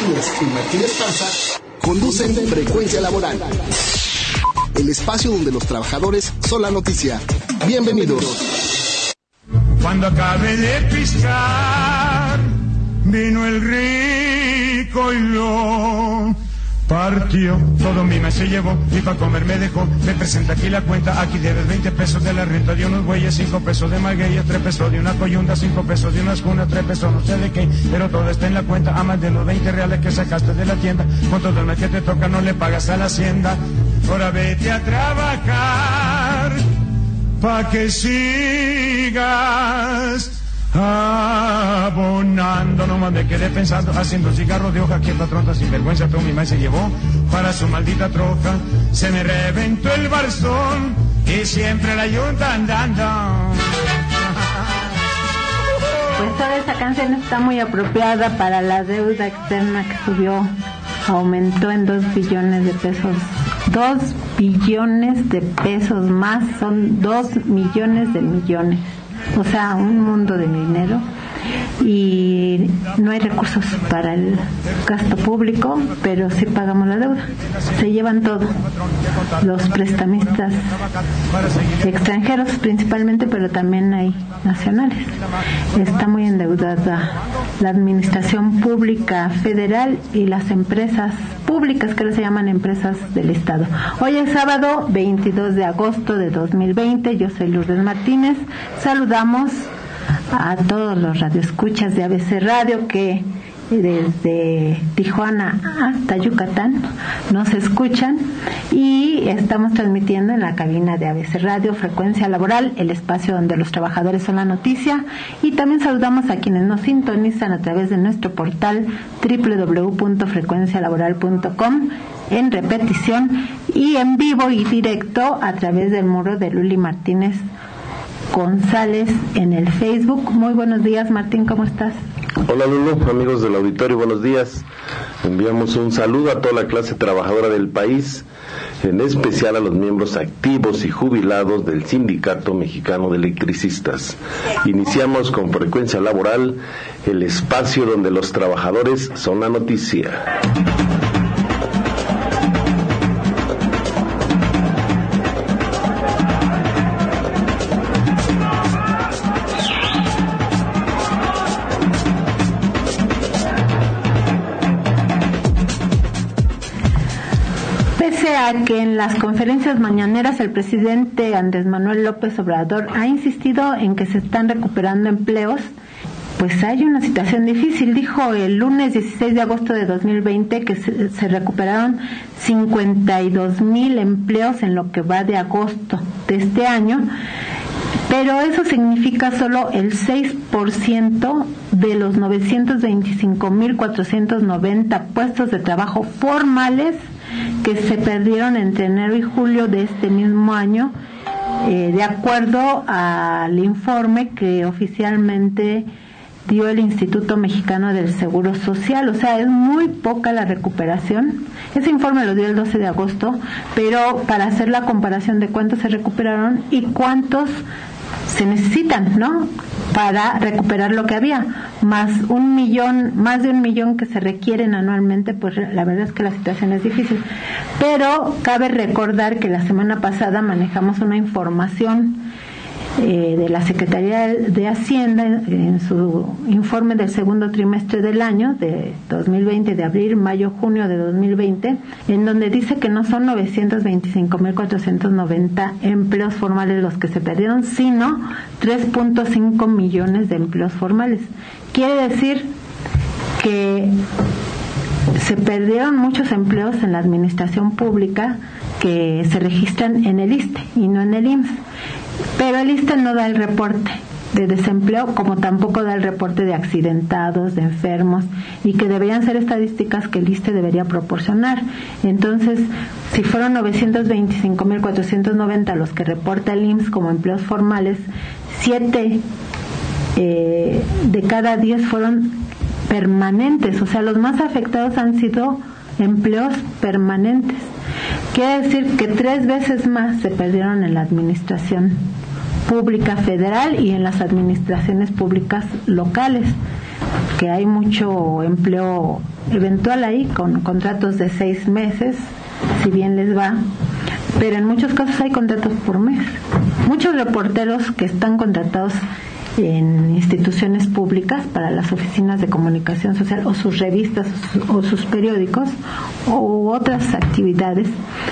Martínez y Martínez Panza conducen Frecuencia Laboral, el espacio donde los trabajadores son la noticia. Bienvenidos. Cuando acabé de piscar, vino el rico y lo partió. Todo mi mes se llevó y pa' comer me dejó. Me presenta aquí la cuenta, aquí debes 20 pesos de la renta de unos bueyes, 5 pesos de magueyes, 3 pesos de una coyunda, 5 pesos de unas cunas, 3 pesos no sé de qué, pero todo está en la cuenta. A más de los 20 reales que sacaste de la tienda, con todo el mes que te toca no le pagas a la hacienda. Ahora vete a trabajar pa' que sigas abonando. No me quedé pensando, haciendo cigarros de hoja, que patrón sin vergüenza todo mi maíz se llevó para su maldita troca. Se me reventó el barzón y siempre la yunta andando. Pues toda esta canción está muy apropiada para la deuda externa que subió, aumentó en 2 billones de pesos. 2 billones de pesos más, son 2 millones de millones. O sea, un mundo de dinero, y no hay recursos para el gasto público, pero sí pagamos la deuda. Se llevan todo, los prestamistas extranjeros principalmente, pero también hay nacionales. Está muy endeudada la administración pública federal y las empresas públicas, que se llaman empresas del Estado. Hoy es sábado 22 de agosto de 2020. Yo soy Lourdes Martínez. Saludamos a todos los radioescuchas de ABC Radio que desde Tijuana hasta Yucatán nos escuchan, y estamos transmitiendo en la cabina de ABC Radio Frecuencia Laboral, el espacio donde los trabajadores son la noticia. Y también saludamos a quienes nos sintonizan a través de nuestro portal www.frecuencialaboral.com, en repetición y en vivo y directo a través del muro de Luli Martínez González en el Facebook. Muy buenos días, Martín, ¿cómo estás? Hola Lulu, amigos del auditorio, buenos días. Enviamos un saludo a toda la clase trabajadora del país, en especial a los miembros activos y jubilados del Sindicato Mexicano de Electricistas. Iniciamos con Frecuencia Laboral, el espacio donde los trabajadores son la noticia. Que en las conferencias mañaneras el presidente Andrés Manuel López Obrador ha insistido en que se están recuperando empleos, pues hay una situación difícil. Dijo el lunes 16 de agosto de 2020 que se recuperaron 52,000 empleos en lo que va de agosto de este año, pero eso significa solo el 6% de los 925,490 puestos de trabajo formales que se perdieron entre enero y julio de este mismo año, de acuerdo al informe que oficialmente dio el Instituto Mexicano del Seguro Social. O sea, es muy poca la recuperación. Ese informe lo dio el 12 de agosto, pero para hacer la comparación de cuántos se recuperaron y cuántos se necesitan, ¿no?, para recuperar lo que había, más de 1 millón que se requieren anualmente, pues la verdad es que la situación es difícil. Pero cabe recordar que la semana pasada manejamos una información de la Secretaría de Hacienda en su informe del segundo trimestre del año de 2020, de abril, mayo, junio de 2020, en donde dice que no son 925,490 empleos formales los que se perdieron, sino 3.5 millones de empleos formales. Quiere decir que se perdieron muchos empleos en la administración pública que se registran en el ISSSTE y no en el IMSS. Pero el ISSSTE no da el reporte de desempleo, como tampoco da el reporte de accidentados, de enfermos, y que deberían ser estadísticas que el ISSSTE debería proporcionar. Entonces, si fueron 925,490 los que reporta el IMSS como empleos formales, 7 de cada 10 fueron permanentes. O sea, los más afectados han sido empleos permanentes. Quiere decir que 3 veces más se perdieron en la administración pública federal y en las administraciones públicas locales. que hay mucho empleo eventual ahí, con contratos de 6 meses, si bien les va, pero en muchos casos hay contratos por mes. Muchos reporteros que están contratados en instituciones públicas para las oficinas de comunicación social o sus revistas o sus periódicos o otras actividades,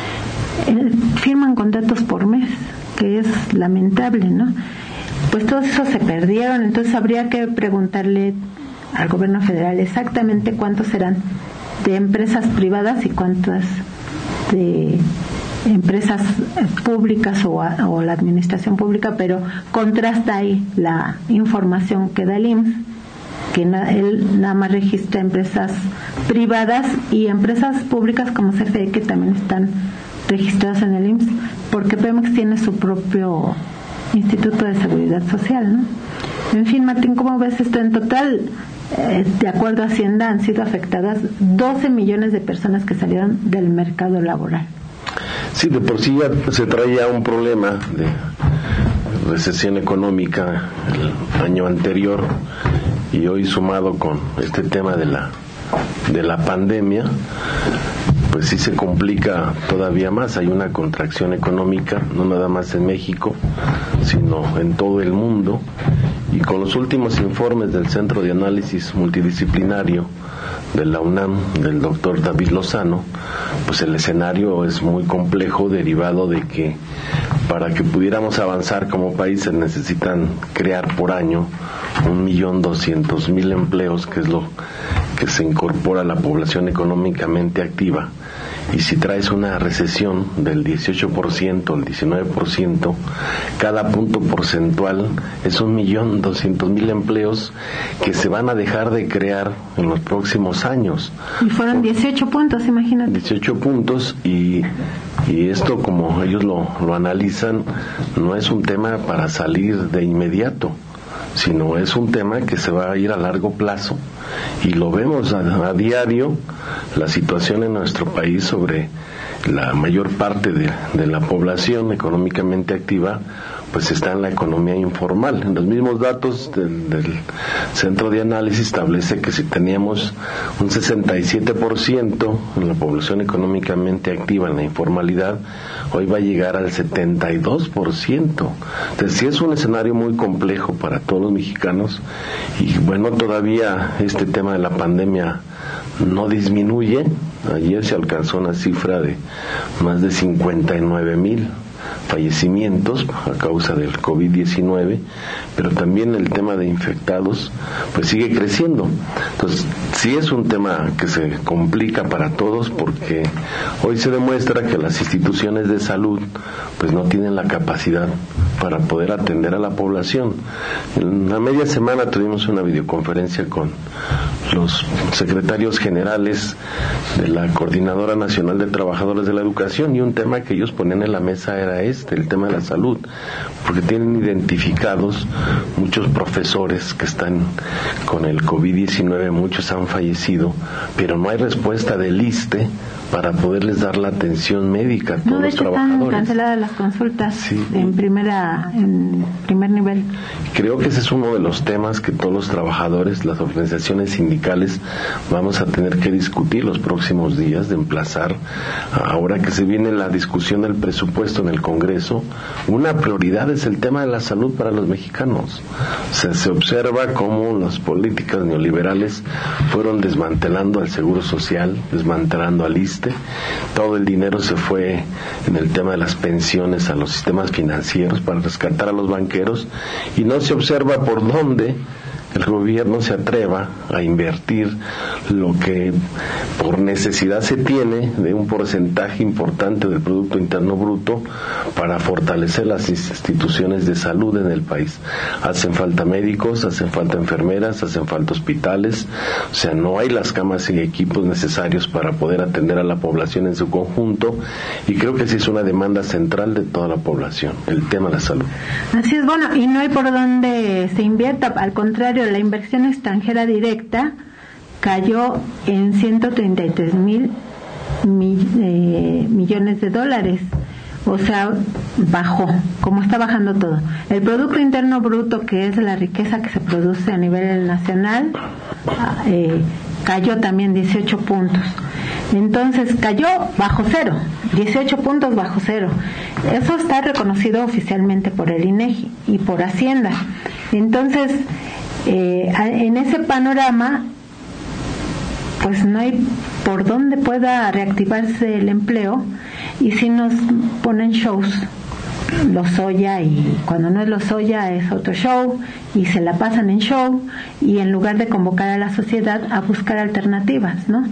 firman contratos por mes, que es lamentable, ¿no? Pues todos esos se perdieron. Entonces habría que preguntarle al gobierno federal exactamente cuántos serán de empresas privadas y cuántas de empresas públicas o la administración pública, pero contrasta ahí la información que da el IMSS, que él nada más registra empresas privadas y empresas públicas como CFE, que también están registradas en el IMSS, porque Pemex tiene su propio Instituto de Seguridad Social, ¿no? En fin, Martín, ¿cómo ves esto? En total, de acuerdo a Hacienda, han sido afectadas 12 millones de personas que salieron del mercado laboral. Sí, de por sí ya se traía un problema de recesión económica el año anterior, y hoy sumado con este tema de la pandemia, pues sí se complica todavía más. Hay una contracción económica, no nada más en México, sino en todo el mundo, y con los últimos informes del Centro de Análisis Multidisciplinario de la UNAM, del doctor David Lozano, pues el escenario es muy complejo, derivado de que para que pudiéramos avanzar como país se necesitan crear por año 1.200.000 empleos, que es lo que se incorpora a la población económicamente activa. Y si traes una recesión del 18%, el 19%, cada punto porcentual es 1.200.000 empleos que se van a dejar de crear en los próximos años. Y fueron 18 puntos, imagínate. 18 puntos, y esto, como ellos lo analizan, no es un tema para salir de inmediato, sino es un tema que se va a ir a largo plazo, y lo vemos a diario. La situación en nuestro país sobre la mayor parte de la población económicamente activa, pues está en la economía informal. En los mismos datos del Centro de Análisis establece que si teníamos un 67% en la población económicamente activa en la informalidad, hoy va a llegar al 72%. Entonces sí es un escenario muy complejo para todos los mexicanos, y bueno, todavía este tema de la pandemia no disminuye. Ayer se alcanzó una cifra de más de 59,000 fallecimientos a causa del COVID-19, pero también el tema de infectados pues sigue creciendo. Entonces sí es un tema que se complica para todos, porque hoy se demuestra que las instituciones de salud pues no tienen la capacidad para poder atender a la población. En la media semana tuvimos una videoconferencia con los secretarios generales de la Coordinadora Nacional de Trabajadores de la Educación, y un tema que ellos ponían en la mesa era el tema de la salud, porque tienen identificados muchos profesores que están con el COVID-19, muchos han fallecido, pero no hay respuesta del ISSSTE para poderles dar la atención médica a todos los trabajadores. Están canceladas las consultas en primer nivel. Creo que ese es uno de los temas que todos los trabajadores, las organizaciones sindicales, vamos a tener que discutir los próximos días, de emplazar, ahora que se viene la discusión del presupuesto en el Congreso. Una prioridad es el tema de la salud para los mexicanos. Se observa cómo las políticas neoliberales fueron desmantelando al Seguro Social, desmantelando al ISSSTE. Todo el dinero se fue en el tema de las pensiones a los sistemas financieros para rescatar a los banqueros, y no se observa por dónde el gobierno se atreva a invertir lo que por necesidad se tiene de un porcentaje importante del Producto Interno Bruto para fortalecer las instituciones de salud en el país. Hacen falta médicos, hacen falta enfermeras, hacen falta hospitales, o sea, no hay las camas y equipos necesarios para poder atender a la población en su conjunto, y creo que sí es una demanda central de toda la población, el tema de la salud. Así es, bueno, y no hay por dónde se invierta, al contrario, la inversión extranjera directa cayó en 133,000 millones de dólares, o sea, bajó, como está bajando todo. El Producto Interno Bruto, que es la riqueza que se produce a nivel nacional, cayó también 18 puntos. Entonces cayó bajo cero, 18 puntos bajo cero. Eso está reconocido oficialmente por el INEGI y por Hacienda. Entonces, en ese panorama, pues no hay por dónde pueda reactivarse el empleo, y si nos ponen shows, Lozoya, y cuando no es Lozoya es otro show, y se la pasan en show, y en lugar de convocar a la sociedad a buscar alternativas, ¿no?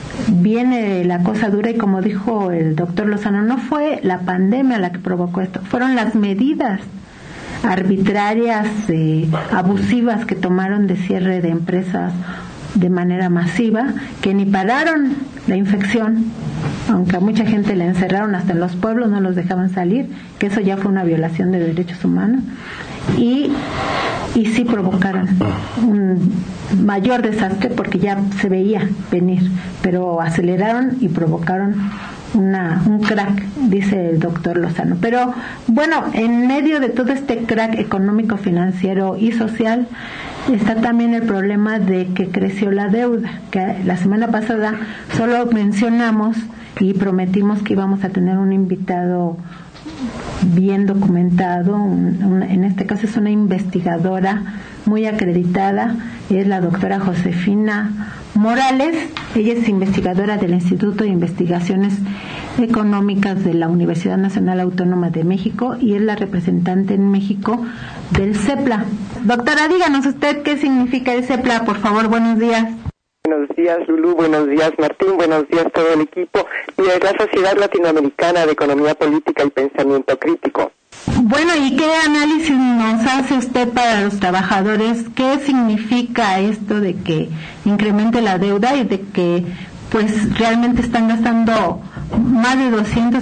Viene la cosa dura, y como dijo el doctor Lozano, no fue la pandemia la que provocó esto, fueron las medidas arbitrarias, abusivas que tomaron de cierre de empresas de manera masiva, que ni pararon la infección, aunque a mucha gente la encerraron hasta en los pueblos, no los dejaban salir, que eso ya fue una violación de derechos humanos, y sí provocaron un mayor desastre porque ya se veía venir, pero aceleraron y provocaron un crack, dice el doctor Lozano. Pero bueno, en medio de todo este crack económico, financiero y social, está también el problema de que creció la deuda, que la semana pasada solo mencionamos y prometimos que íbamos a tener un invitado bien documentado, en este caso es una investigadora muy acreditada, es la doctora Josefina Morales. Ella es investigadora del Instituto de Investigaciones Económicas de la Universidad Nacional Autónoma de México y es la representante en México del CEPLA. Doctora, díganos usted qué significa el CEPLA, por favor. Buenos días. Buenos días, Lulú. Buenos días, Martín. Buenos días, todo el equipo. Y es la Sociedad Latinoamericana de Economía Política y Pensamiento Crítico. Bueno, ¿y qué análisis nos hace usted para los trabajadores? ¿Qué significa esto de que incremente la deuda y de que pues realmente están gastando más de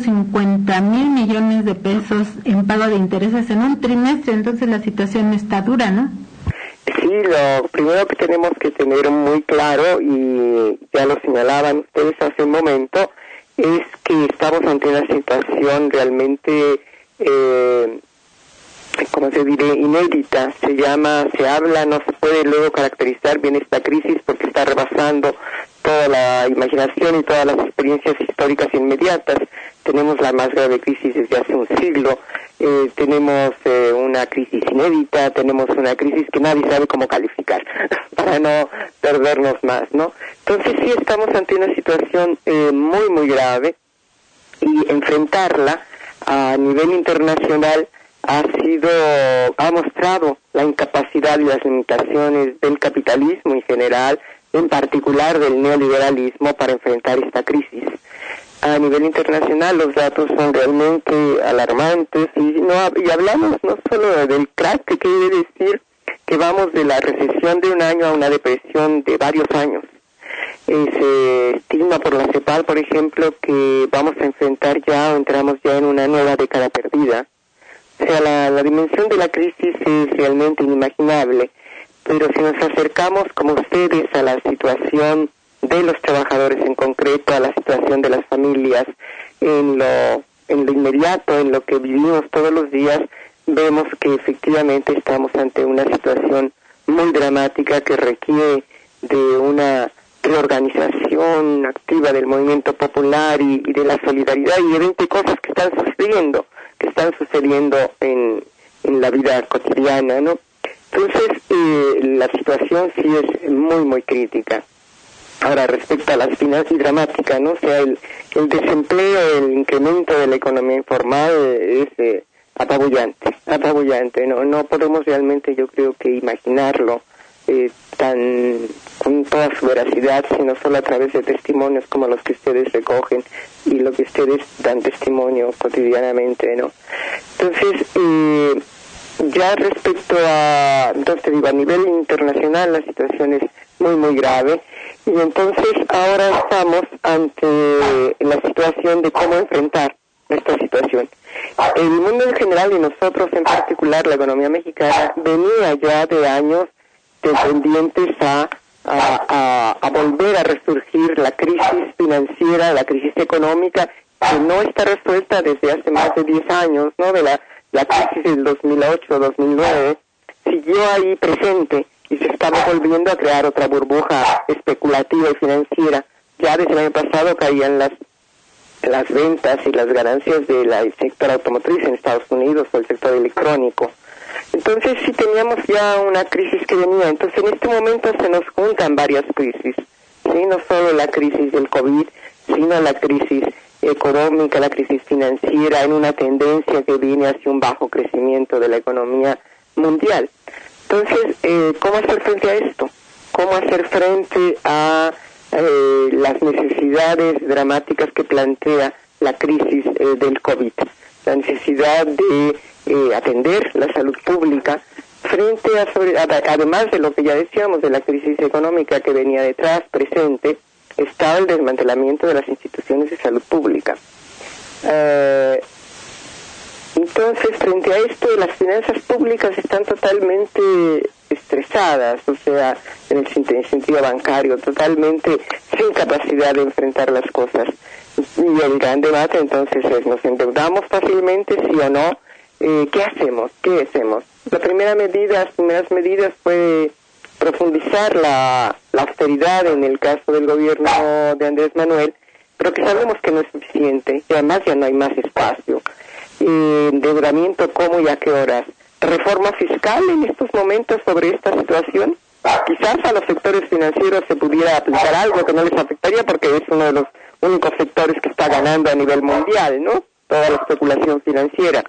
250,000 millones de pesos en pago de intereses en un trimestre? Entonces la situación está dura, ¿no? Sí, lo primero que tenemos que tener muy claro, y ya lo señalaban ustedes hace un momento, es que estamos ante una situación realmente, ¿cómo se dice?, inédita. Se habla, no se puede luego caracterizar bien esta crisis porque está rebasando toda la imaginación y todas las experiencias históricas inmediatas. Tenemos la más grave crisis desde hace un siglo, tenemos una crisis inédita, tenemos una crisis que nadie sabe cómo calificar, para no perdernos más, ¿no? Entonces sí estamos ante una situación muy, muy grave, y enfrentarla a nivel internacional ha mostrado la incapacidad y las limitaciones del capitalismo en general, en particular del neoliberalismo, para enfrentar esta crisis. A nivel internacional los datos son realmente alarmantes, y hablamos no solo del crack, que quiere decir que vamos de la recesión de un año a una depresión de varios años. Se estima por la CEPAL, por ejemplo, que vamos a enfrentar ya, o entramos ya en una nueva década perdida. O sea, la dimensión de la crisis es realmente inimaginable, pero si nos acercamos, como ustedes, a la situación de los trabajadores en concreto, a la situación de las familias, en lo inmediato, en lo que vivimos todos los días, vemos que efectivamente estamos ante una situación muy dramática que requiere de una reorganización activa del movimiento popular y de la solidaridad y de 20 cosas que están sucediendo en la vida cotidiana, ¿no? Entonces, la situación sí es muy, muy crítica. Ahora, respecto a las finanzas, y dramática, ¿no? O sea, el desempleo, el incremento de la economía informal es apabullante, no podemos realmente, yo creo que imaginarlo con toda su veracidad, sino solo a través de testimonios como los que ustedes recogen y lo que ustedes dan testimonio cotidianamente, ¿no? Entonces, ya respecto a nivel internacional la situación es muy, muy grave, y entonces ahora estamos ante la situación de cómo enfrentar esta situación. El mundo en general y nosotros en particular, la economía mexicana, venía ya de años tendientes a volver a resurgir la crisis financiera, la crisis económica, que no está resuelta desde hace más de 10 años, ¿no? De la crisis del 2008-2009, siguió ahí presente y se estaba volviendo a crear otra burbuja especulativa y financiera. Ya desde el año pasado caían las ventas y las ganancias del sector automotriz en Estados Unidos o el sector electrónico. Entonces sí teníamos ya una crisis que venía. Entonces en este momento se nos juntan varias crisis, ¿sí? No solo la crisis del COVID, sino la crisis económica, la crisis financiera, en una tendencia que viene hacia un bajo crecimiento de la economía mundial. Entonces, ¿cómo hacer frente a esto? ¿Cómo hacer frente a las necesidades dramáticas que plantea la crisis del COVID? La necesidad de atender la salud pública frente además de lo que ya decíamos, de la crisis económica que venía detrás, presente, está el desmantelamiento de las instituciones de salud pública. Entonces, frente a esto, las finanzas públicas están totalmente estresadas, o sea, en el sentido bancario, totalmente sin capacidad de enfrentar las cosas. Y el gran debate entonces es, ¿nos endeudamos fácilmente, sí o no? ¿Qué hacemos? Las primeras medidas fue profundizar la austeridad en el caso del gobierno de Andrés Manuel, pero que sabemos que no es suficiente, y además ya no hay más espacio. Endeudamiento, ¿cómo y a qué horas? Reforma fiscal en estos momentos sobre esta situación. Quizás a los sectores financieros se pudiera aplicar algo que no les afectaría porque es uno de los únicos sectores que está ganando a nivel mundial, ¿no? Toda la especulación financiera.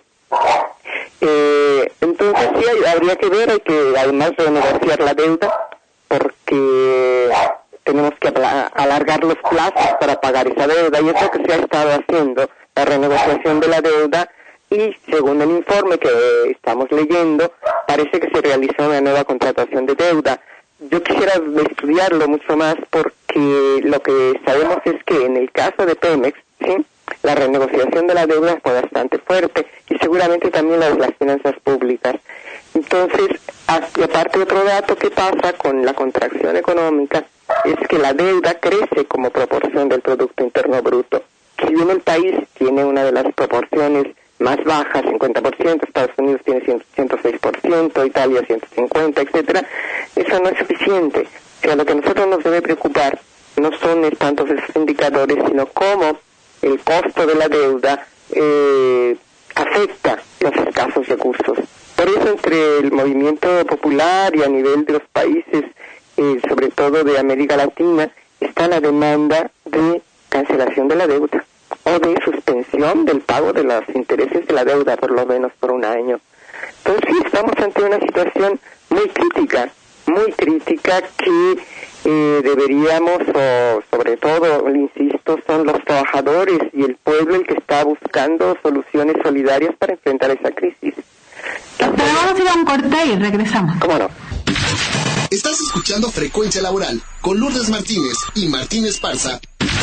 Entonces sí, habría que ver, hay que además renegociar la deuda porque tenemos que alargar los plazos para pagar esa deuda, y es lo que se ha estado haciendo, la renegociación de la deuda. Y según el informe que estamos leyendo, parece que se realizó una nueva contratación de deuda. Yo quisiera estudiarlo mucho más porque lo que sabemos es que en el caso de Pemex, ¿sí?, la renegociación de la deuda fue bastante fuerte, y seguramente también la de las finanzas públicas. Entonces, aparte otro dato que pasa con la contracción económica es que la deuda crece como proporción del Producto Interno Bruto. Si bien el país tiene una de las proporciones más bajas, 50%, Estados Unidos tiene 106%, Italia 150%, etcétera, eso no es suficiente. O sea, lo que a nosotros nos debe preocupar no son tantos esos indicadores, sino cómo el costo de la deuda afecta los escasos recursos. Por eso, entre el movimiento popular y a nivel de los países, sobre todo de América Latina, está la demanda de cancelación de la deuda o de suspensión del pago de los intereses de la deuda, por lo menos por un año. Entonces sí, estamos ante una situación muy crítica que deberíamos, o sobre todo, insisto, son los trabajadores y el pueblo el que está buscando soluciones solidarias para enfrentar esa crisis. Pero vamos a ir a un corte y regresamos. ¿Cómo no? Estás escuchando Frecuencia Laboral con Lourdes Martínez y Martín Esparza.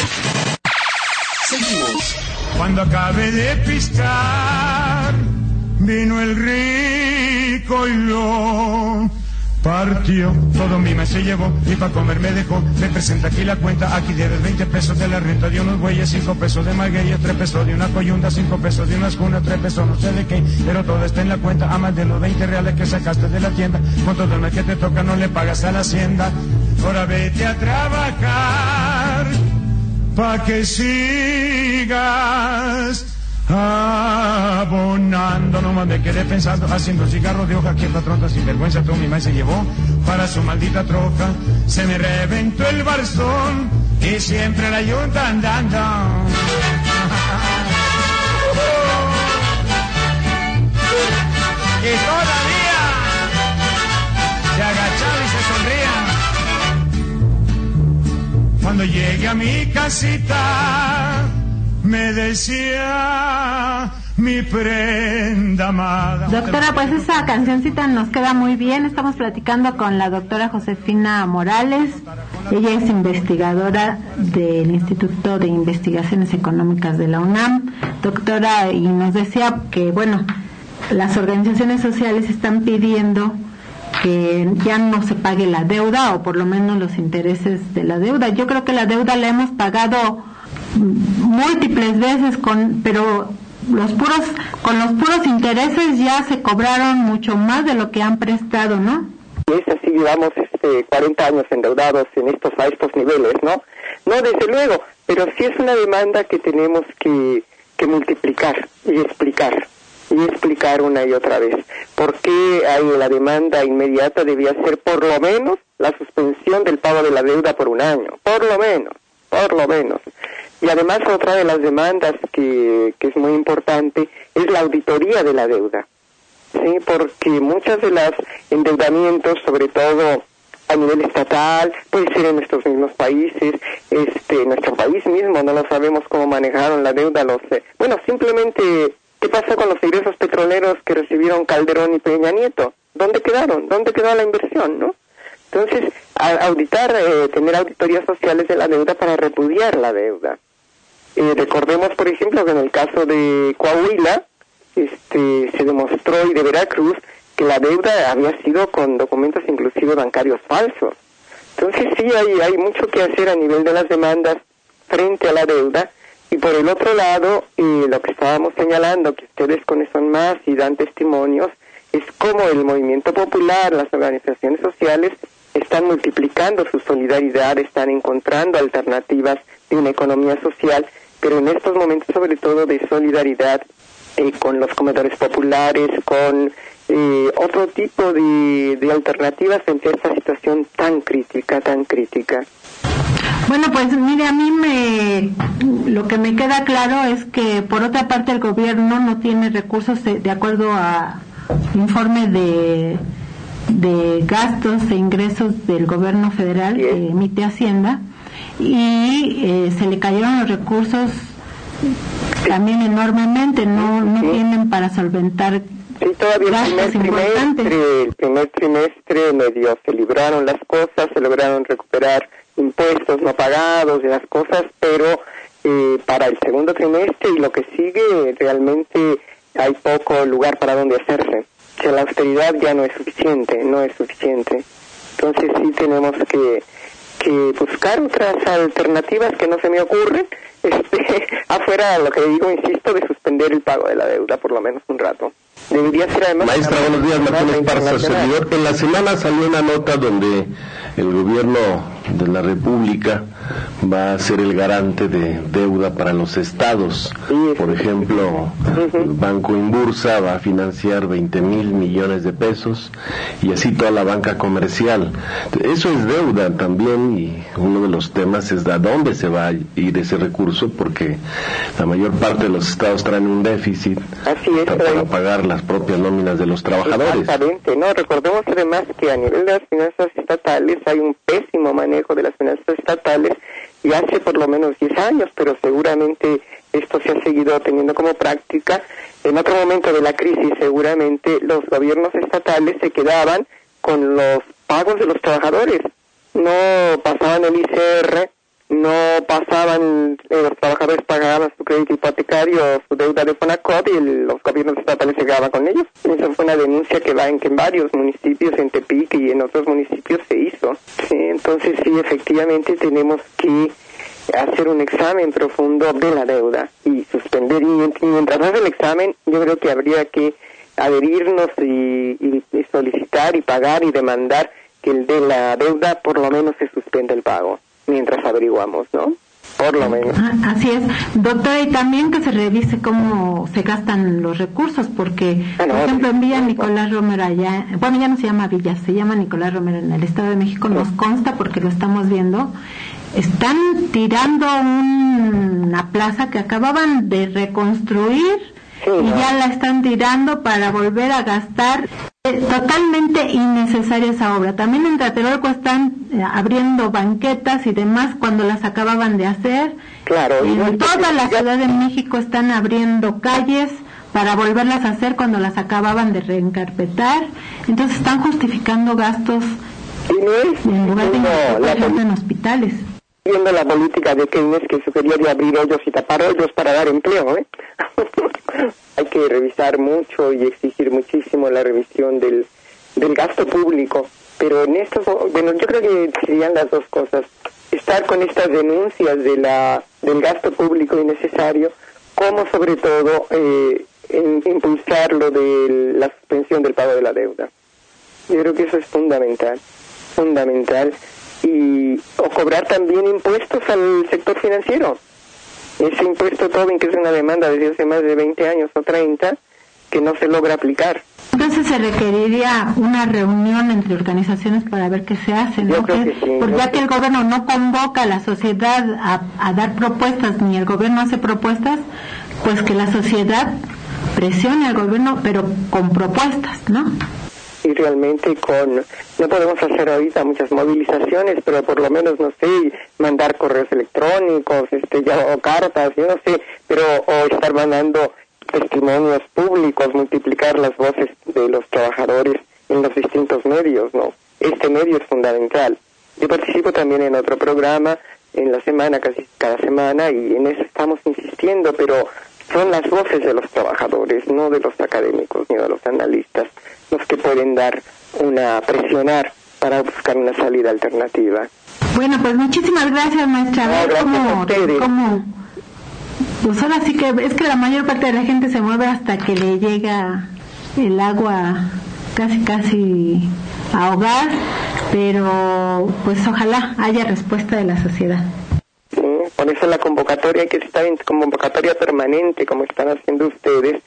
Seguimos. Cuando acabé de piscar, vino el rico y lo partió. Todo mi mes se llevó y pa' comer me dejó. Me presenta aquí la cuenta, aquí debes 20 pesos de la renta de unos bueyes, 5 pesos de magueyes, 3 pesos de una coyunda, 5 pesos de unas cunas, 3 pesos no sé de qué, pero todo está en la cuenta, a más de los 20 reales que sacaste de la tienda. Con todo el mes que te toca no le pagas a la hacienda. Ahora vete a trabajar pa' que sigas abonando. No me quedé pensando, haciendo cigarros de hoja, que el patrón tan sinvergüenza todo mi maíz se llevó para su maldita troca. Se me reventó el barzón y siempre la yunta andando. Y todavía se agachaba y se sonría. Cuando llegué a mi casita, me decía mi prenda amada. Doctora, pues esa cancioncita nos queda muy bien. Estamos platicando con la doctora Josefina Morales. Ella es investigadora del Instituto de Investigaciones Económicas de la UNAM. Doctora, y nos decía que, bueno, las organizaciones sociales están pidiendo que ya no se pague la deuda, o por lo menos los intereses de la deuda. Yo creo que la deuda la hemos pagado múltiples veces, pero con los puros intereses ya se cobraron mucho más de lo que han prestado, ¿no? Es así, llevamos 40 años endeudados a estos niveles, ¿no? No, desde luego, pero sí es una demanda que tenemos que multiplicar y explicar una y otra vez. ¿Por qué la demanda inmediata debía ser por lo menos la suspensión del pago de la deuda por un año? Por lo menos. Y además otra de las demandas que es muy importante es la auditoría de la deuda. Sí, porque muchos de los endeudamientos, sobre todo a nivel estatal, puede ser en nuestros mismos países, en nuestro país mismo, no lo sabemos cómo manejaron la deuda simplemente, ¿qué pasa con los ingresos petroleros que recibieron Calderón y Peña Nieto? ¿Dónde quedaron? ¿Dónde quedó la inversión, no? Entonces, tener auditorías sociales de la deuda para repudiar la deuda. Recordemos, por ejemplo, que en el caso de Coahuila, se demostró, y de Veracruz, que la deuda había sido con documentos inclusive bancarios falsos. Entonces sí hay mucho que hacer a nivel de las demandas frente a la deuda. Y por el otro lado, lo que estábamos señalando, que ustedes conocen más y dan testimonios, es cómo el movimiento popular, las organizaciones sociales, están multiplicando su solidaridad, están encontrando alternativas de una economía social, pero en estos momentos sobre todo de solidaridad con los comedores populares, con otro tipo de alternativas frente a esta situación tan crítica. Bueno, pues mire, a mí lo que me queda claro es que por otra parte el gobierno no tiene recursos de acuerdo a informe de gastos e ingresos del gobierno federal que emite Hacienda, y se le cayeron los recursos también enormemente, no tienen para solventar. Sí, todavía el primer trimestre medio se libraron las cosas, se lograron recuperar impuestos no pagados y las cosas, pero para el segundo trimestre y lo que sigue realmente hay poco lugar para donde hacerse. O sea, la austeridad ya no es suficiente. Entonces sí tenemos que buscar otras alternativas que no se me ocurren, afuera, lo que digo, insisto, de suspender el pago de la deuda por lo menos un rato. Debería ser además... Maestra, buenos días, Martín Esparza, servidor. En la semana salió una nota donde el gobierno de la República va a ser el garante de deuda para los estados. Por ejemplo, el Banco Inbursa va a financiar 20,000 millones de pesos y así toda la banca comercial. Eso es deuda también, y uno de los temas es a dónde se va a ir ese recurso, porque la mayor parte de los estados traen un déficit para pagar las propias nóminas de los trabajadores. Exactamente, no, recordemos además que a nivel de las finanzas estatales hay un pésimo manejo de las finanzas estatales, y hace por lo menos 10 años, pero seguramente esto se ha seguido teniendo como práctica. En otro momento de la crisis seguramente los gobiernos estatales se quedaban con los pagos de los trabajadores, no pasaban el ICR, no pasaban, los trabajadores pagaban su crédito hipotecario, su deuda de Fonacot, y los gobiernos estatales se quedaban con ellos. Esa fue una denuncia que en varios municipios, en Tepic y en otros municipios se hizo. Sí, entonces sí, efectivamente tenemos que hacer un examen profundo de la deuda y suspender, y mientras hace el examen yo creo que habría que adherirnos y solicitar y pagar y demandar que el de la deuda por lo menos se suspenda el pago mientras averiguamos, ¿no? Por lo menos. Así es. Doctora, y también que se revise cómo se gastan los recursos, porque, por ejemplo, en Villa Nicolás Romero allá, bueno, ya no se llama Villa, se llama Nicolás Romero en el Estado de México, nos consta porque lo estamos viendo, están tirando una plaza que acababan de reconstruir y ya la están tirando para volver a gastar. Totalmente innecesaria esa obra. También en Tlatelolco están abriendo banquetas y demás cuando las acababan de hacer. Claro. En toda la Ciudad de México están abriendo calles para volverlas a hacer cuando las acababan de reencarpetar. Entonces están justificando gastos en lugar de invertir en hospitales. Viendo la política de Keynes, que sugería de abrir hoyos y tapar hoyos para dar empleo, Hay que revisar mucho y exigir muchísimo la revisión del gasto público, pero en estos, bueno, yo creo que serían las dos cosas. estar con estas denuncias del gasto público innecesario, como sobre todo impulsar lo de la suspensión del pago de la deuda. Yo creo que eso es fundamental, o cobrar también impuestos al sector financiero. Ese impuesto Tobin, que es una demanda desde hace más de 20 años o 30, que no se logra aplicar. Entonces se requeriría una reunión entre organizaciones para ver qué se hace, ¿no? Yo creo que sí, porque ya que el gobierno no convoca a la sociedad a dar propuestas, ni el gobierno hace propuestas, pues que la sociedad presione al gobierno, pero con propuestas, ¿no? Y realmente no podemos hacer ahorita muchas movilizaciones, pero por lo menos, no sé, mandar correos electrónicos, o cartas, yo no sé, o estar mandando testimonios públicos, multiplicar las voces de los trabajadores en los distintos medios, ¿no? Este medio es fundamental. Yo participo también en otro programa en la semana, casi cada semana, y en eso estamos insistiendo, pero son las voces de los trabajadores, no de los académicos ni de los analistas, los que pueden presionar para buscar una salida alternativa. Bueno, pues muchísimas gracias, maestra. Gracias a ustedes. Pues ahora sí que es que la mayor parte de la gente se mueve hasta que le llega el agua casi a ahogar, pero pues ojalá haya respuesta de la sociedad. Sí, por eso la convocatoria que está en convocatoria permanente, como están haciendo ustedes,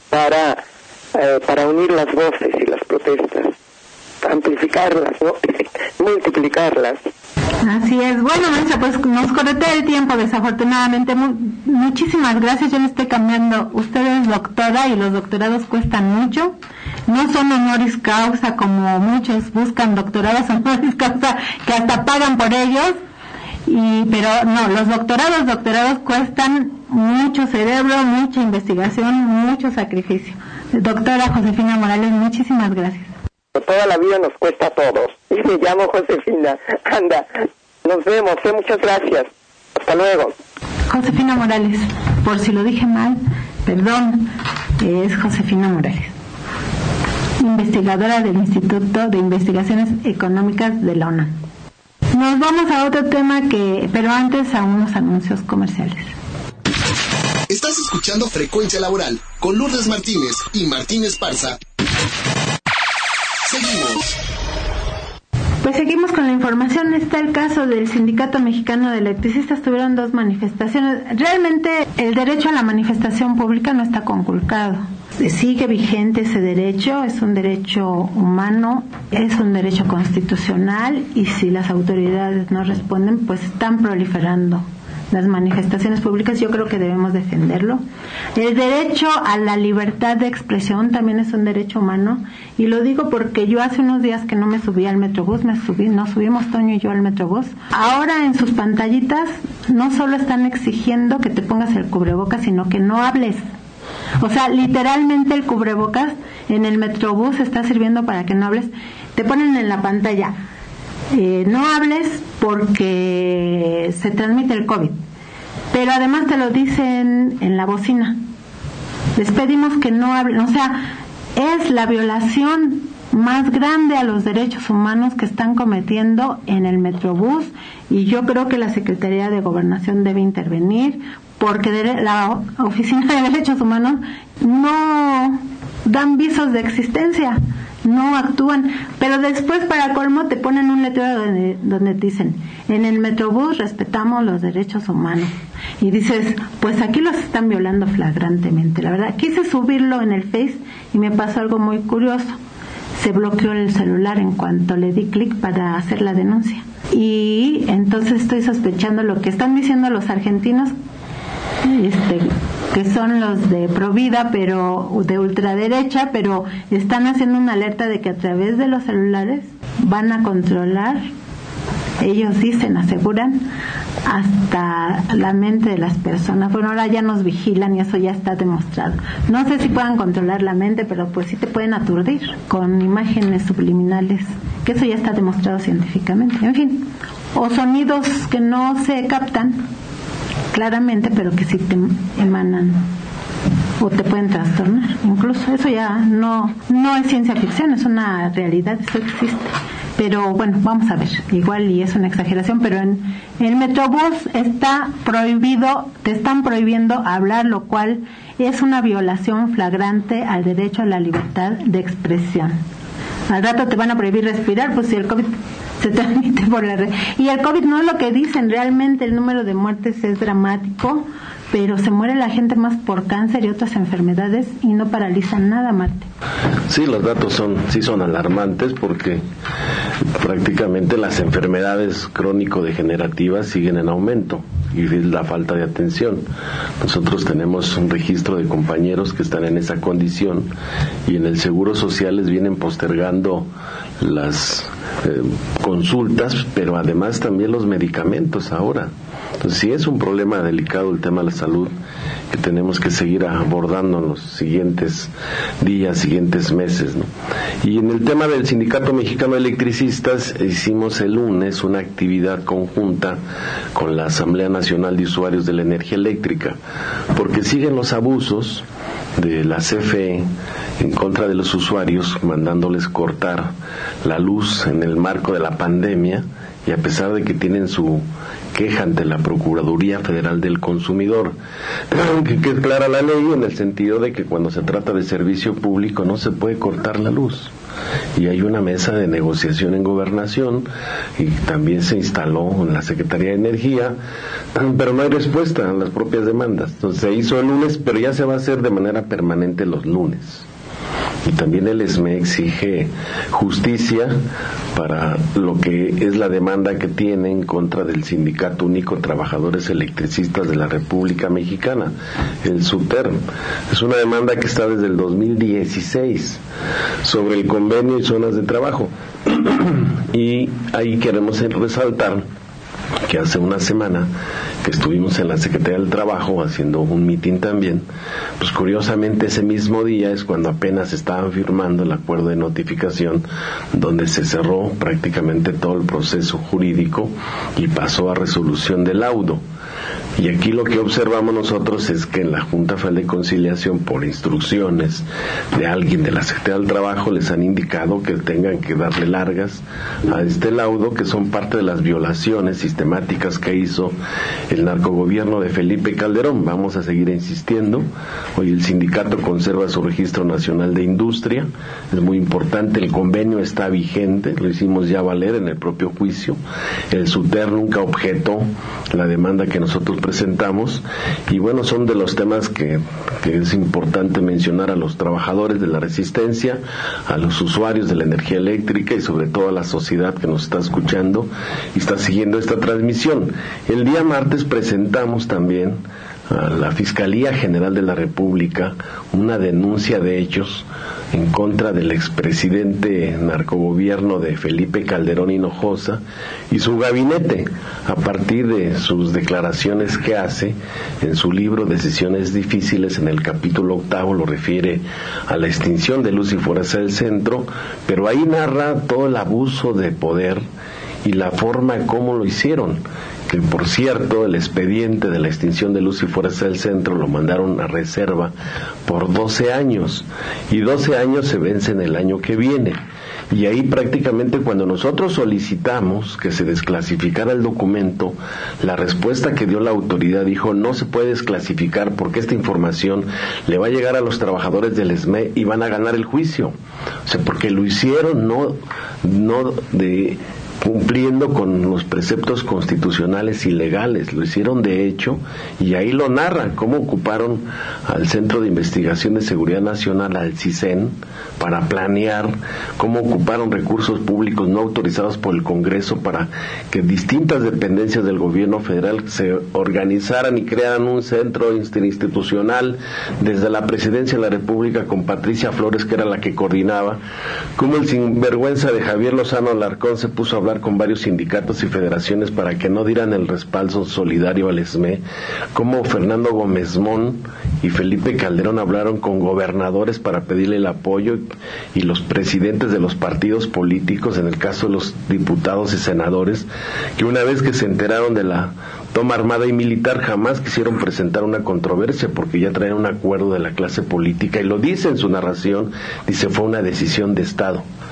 para unir las voces y las protestas, amplificarlas, ¿no? Multiplicarlas. Así es. Bueno, maestra, pues nos corretea el tiempo, desafortunadamente. Muchísimas gracias. Yo le estoy cambiando. Usted es doctora y los doctorados cuestan mucho. No son honoris causa como muchos buscan doctorados honoris causa que hasta pagan por ellos. Pero no, los doctorados cuestan mucho cerebro, mucha investigación, mucho sacrificio. Doctora Josefina Morales, muchísimas gracias. Toda la vida nos cuesta a todos. Y me llamo Josefina. Anda, nos vemos. Muchas gracias. Hasta luego. Josefina Morales, por si lo dije mal, perdón, es Josefina Morales, investigadora del Instituto de Investigaciones Económicas de la UNAM. Nos vamos a otro tema pero antes a unos anuncios comerciales. Estás escuchando Frecuencia Laboral con Lourdes Martínez y Martín Esparza. Seguimos. Pues seguimos con la información. Está el caso del Sindicato Mexicano de Electricistas. Tuvieron 2 manifestaciones. Realmente el derecho a la manifestación pública no está conculcado. Sigue vigente ese derecho, es un derecho humano, es un derecho constitucional, y si las autoridades no responden, pues están proliferando las manifestaciones públicas. Yo creo que debemos defenderlo. El derecho a la libertad de expresión también es un derecho humano, y lo digo porque yo hace unos días que no me subí al Metrobús, nos subimos Toño y yo al Metrobús. Ahora en sus pantallitas no solo están exigiendo que te pongas el cubrebocas, sino que no hables. O sea, literalmente el cubrebocas en el Metrobús está sirviendo para que no hables. Te ponen en la pantalla, no hables porque se transmite el COVID. Pero además te lo dicen en la bocina. Les pedimos que no hablen. O sea, es la violación más grande a los derechos humanos que están cometiendo en el Metrobús, y yo creo que la Secretaría de Gobernación debe intervenir, porque la Oficina de Derechos Humanos no dan visos de existencia, no actúan. Pero después, para colmo, te ponen un letrero donde te dicen: en el Metrobús respetamos los derechos humanos. Y dices, pues aquí los están violando flagrantemente. La verdad, quise subirlo en el Face y me pasó algo muy curioso. Se bloqueó el celular en cuanto le di clic para hacer la denuncia. Y entonces estoy sospechando lo que están diciendo los argentinos, que son los de Provida, pero de ultraderecha, pero están haciendo una alerta de que a través de los celulares van a controlar, ellos dicen, aseguran, hasta la mente de las personas. Bueno, ahora ya nos vigilan y eso ya está demostrado. No sé si puedan controlar la mente, pero pues sí te pueden aturdir con imágenes subliminales, que eso ya está demostrado científicamente. En fin, o sonidos que no se captan claramente, pero que sí te emanan o te pueden trastornar. Incluso eso ya no es ciencia ficción, es una realidad, eso existe. pero bueno, vamos a ver, igual y es una exageración, pero en el Metrobús está prohibido, te están prohibiendo hablar, lo cual es una violación flagrante al derecho a la libertad de expresión. Al rato te van a prohibir respirar, pues si el COVID se transmite por la red. Y el COVID no es lo que dicen, realmente el número de muertes es dramático, pero se muere la gente más por cáncer y otras enfermedades y no paralizan nada, Marte. Sí, los datos son alarmantes porque prácticamente las enfermedades crónico-degenerativas siguen en aumento y es la falta de atención. Nosotros tenemos un registro de compañeros que están en esa condición y en el Seguro Social les vienen postergando las consultas, pero además también los medicamentos ahora. Entonces sí es un problema delicado el tema de la salud que tenemos que seguir abordando en los siguientes días, siguientes meses, ¿no? Y en el tema del Sindicato Mexicano de Electricistas hicimos el lunes una actividad conjunta con la Asamblea Nacional de Usuarios de la Energía Eléctrica, porque siguen los abusos de la CFE en contra de los usuarios, mandándoles cortar la luz en el marco de la pandemia, y a pesar de que tienen su queja ante la Procuraduría Federal del Consumidor, que es clara la ley en el sentido de que cuando se trata de servicio público no se puede cortar la luz. Y hay una mesa de negociación en Gobernación y también se instaló en la Secretaría de Energía, pero no hay respuesta a las propias demandas. Entonces se hizo el lunes, pero ya se va a hacer de manera permanente los lunes. Y también el SME exige justicia para lo que es la demanda que tiene en contra del Sindicato Único de Trabajadores Electricistas de la República Mexicana, el SUTERM. Es una demanda que está desde el 2016 sobre el convenio y zonas de trabajo. Y ahí queremos resaltar que hace una semana que estuvimos en la Secretaría del Trabajo haciendo un mitin también, pues curiosamente ese mismo día es cuando apenas estaban firmando el acuerdo de notificación donde se cerró prácticamente todo el proceso jurídico y pasó a resolución del laudo. Y aquí lo que observamos nosotros es que en la Junta Federal de Conciliación, por instrucciones de alguien de la Secretaría del Trabajo, les han indicado que tengan que darle largas a este laudo, que son parte de las violaciones sistemáticas que hizo el narcogobierno de Felipe Calderón. Vamos a seguir insistiendo. Hoy el sindicato conserva su registro nacional de industria, es muy importante, el convenio está vigente, lo hicimos ya valer en el propio juicio. El SUTER nunca objetó la demanda que nosotros presentamos, y bueno, son de los temas que es importante mencionar a los trabajadores de la resistencia, a los usuarios de la energía eléctrica y sobre todo a la sociedad que nos está escuchando y está siguiendo esta transmisión. El día martes presentamos también a la Fiscalía General de la República una denuncia de hechos en contra del expresidente narcogobierno de Felipe Calderón Hinojosa y su gabinete, a partir de sus declaraciones que hace en su libro Decisiones Difíciles. En el capítulo 8 lo refiere a la extinción de Luz y Fuerza del Centro, pero ahí narra todo el abuso de poder y la forma como lo hicieron, que por cierto el expediente de la extinción de Luz y Fuerza del Centro lo mandaron a reserva por 12 años, y 12 años se vencen el año que viene. Y ahí prácticamente cuando nosotros solicitamos que se desclasificara el documento, la respuesta que dio la autoridad dijo: no se puede desclasificar porque esta información le va a llegar a los trabajadores del SME y van a ganar el juicio. O sea, porque lo hicieron no cumpliendo con los preceptos constitucionales y legales, lo hicieron de hecho, y ahí lo narran, cómo ocuparon al Centro de Investigación de Seguridad Nacional, al CISEN, para planear, cómo ocuparon recursos públicos no autorizados por el Congreso para que distintas dependencias del gobierno federal se organizaran y crearan un centro institucional desde la Presidencia de la República con Patricia Flores, que era la que coordinaba, cómo el sinvergüenza de Javier Lozano Alarcón se puso a hablar con varios sindicatos y federaciones para que no dieran el respaldo solidario al SME, como Fernando Gómez Mon y Felipe Calderón hablaron con gobernadores para pedirle el apoyo, y los presidentes de los partidos políticos, en el caso de los diputados y senadores, que una vez que se enteraron de la toma armada y militar jamás quisieron presentar una controversia porque ya traían un acuerdo de la clase política, y lo dice en su narración, dice: fue una decisión de Estado.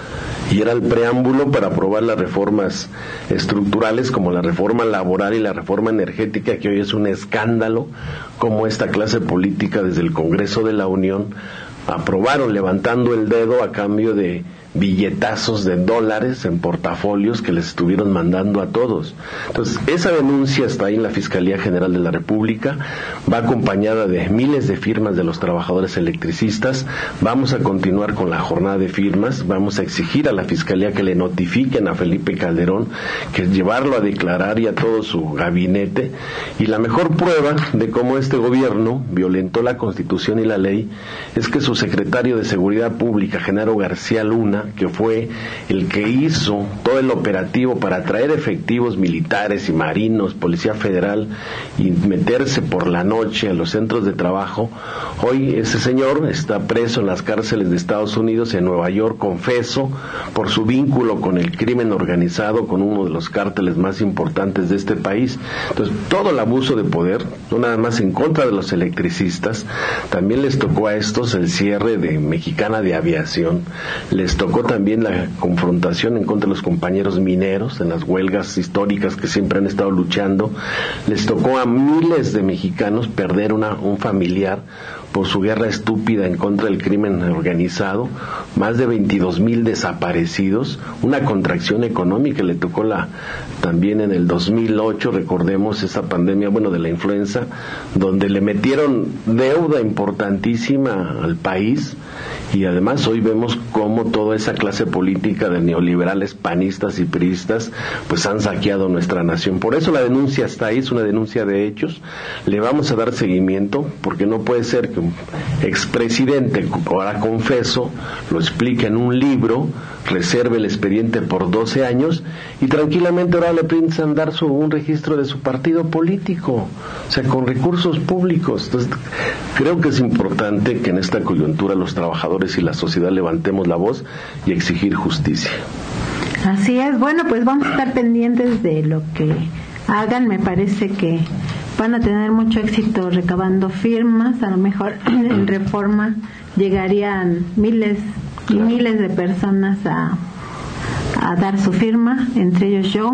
y era el preámbulo para aprobar las reformas estructurales como la reforma laboral y la reforma energética, que hoy es un escándalo como esta clase política desde el Congreso de la Unión aprobaron levantando el dedo a cambio de billetazos de dólares en portafolios que les estuvieron mandando a todos. Entonces, esa denuncia está ahí en la Fiscalía General de la República, va acompañada de miles de firmas de los trabajadores electricistas. Vamos a continuar con la jornada de firmas, vamos a exigir a la Fiscalía que le notifiquen a Felipe Calderón, que es llevarlo a declarar y a todo su gabinete. Y la mejor prueba de cómo este gobierno violentó la Constitución y la ley es que su secretario de Seguridad Pública, Genaro García Luna, que fue el que hizo todo el operativo para traer efectivos militares y marinos, Policía Federal, y meterse por la noche a los centros de trabajo, hoy ese señor está preso en las cárceles de Estados Unidos, en Nueva York, confeso, por su vínculo con el crimen organizado, con uno de los cárteles más importantes de este país. Entonces, todo el abuso de poder, no nada más en contra de los electricistas, también les tocó a estos el cierre de Mexicana de Aviación, les tocó también la confrontación en contra de los compañeros mineros en las huelgas históricas que siempre han estado luchando, les tocó a miles de mexicanos perder un familiar por su guerra estúpida en contra del crimen organizado, más de 22,000 desaparecidos, una contracción económica le tocó también en el 2008, recordemos esa pandemia, de la influenza, donde le metieron deuda importantísima al país, y además hoy vemos cómo toda esa clase política de neoliberales, panistas y priistas, pues han saqueado nuestra nación. Por eso la denuncia está ahí, es una denuncia de hechos, le vamos a dar seguimiento, porque no puede ser que un expresidente, ahora confeso, lo explique en un libro, reserve el expediente por 12 años y tranquilamente ahora le piensan dar un registro de su partido político, o sea, con recursos públicos. Entonces, creo que es importante que en esta coyuntura los trabajadores y la sociedad levantemos la voz y exigir justicia. Así es. Bueno, pues vamos a estar pendientes de lo que hagan. Me parece que van a tener mucho éxito recabando firmas. A lo mejor en Reforma llegarían miles y miles de personas a dar su firma, entre ellos yo,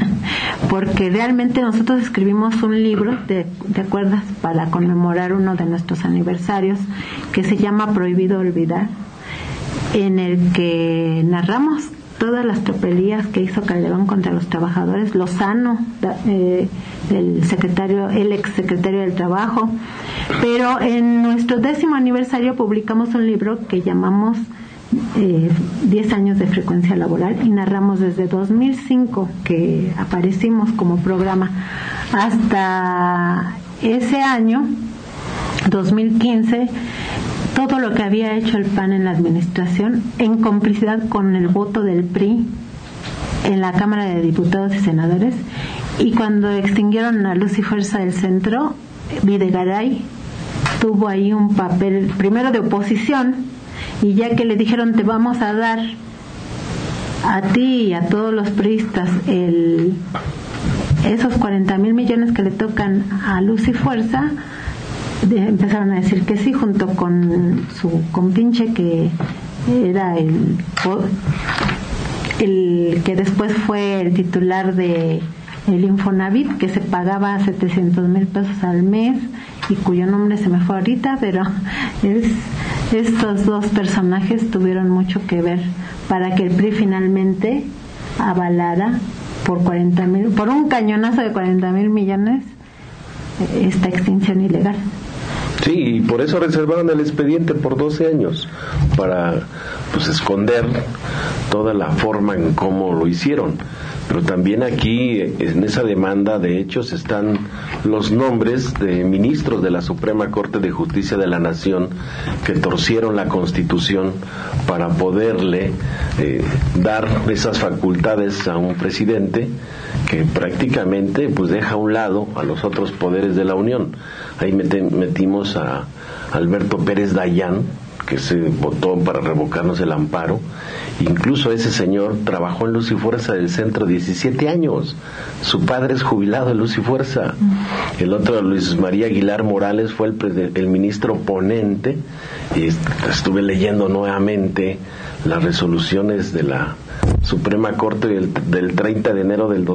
porque realmente nosotros escribimos un libro, ¿te acuerdas?, para conmemorar uno de nuestros aniversarios, que se llama Prohibido Olvidar, en el que narramos todas las tropelías que hizo Calderón contra los trabajadores, Lozano, el ex secretario del Trabajo. Pero en nuestro 10º aniversario publicamos un libro que llamamos 10 años de frecuencia laboral, y narramos desde 2005 que aparecimos como programa hasta ese año 2015, todo lo que había hecho el PAN en la administración, en complicidad con el voto del PRI en la Cámara de Diputados y Senadores. Y cuando extinguieron a Luz y Fuerza del Centro, Videgaray tuvo ahí un papel primero de oposición, y ya que le dijeron te vamos a dar a ti y a todos los priistas esos 40,000 millones que le tocan a Luz y Fuerza, empezaron a decir que sí, junto con su compinche que era el que después fue el titular de el Infonavit, que se pagaba 700,000 pesos al mes y cuyo nombre se me fue ahorita, pero estos dos personajes tuvieron mucho que ver para que el PRI finalmente avalara por un cañonazo de 40,000 millones esta extinción ilegal. Sí, y por eso reservaron el expediente por 12 años, para esconder toda la forma en cómo lo hicieron. Pero también aquí, en esa demanda de hechos, están los nombres de ministros de la Suprema Corte de Justicia de la Nación que torcieron la Constitución para poderle dar esas facultades a un presidente que prácticamente deja a un lado a los otros poderes de la Unión. Ahí metimos a Alberto Pérez Dayán, que se votó para revocarnos el amparo. Incluso ese señor trabajó en Luz y Fuerza del Centro 17 años. Su padre es jubilado de Luz y Fuerza. El otro, Luis María Aguilar Morales, fue el ministro ponente. Y estuve leyendo nuevamente las resoluciones de la Suprema Corte del 30 de enero del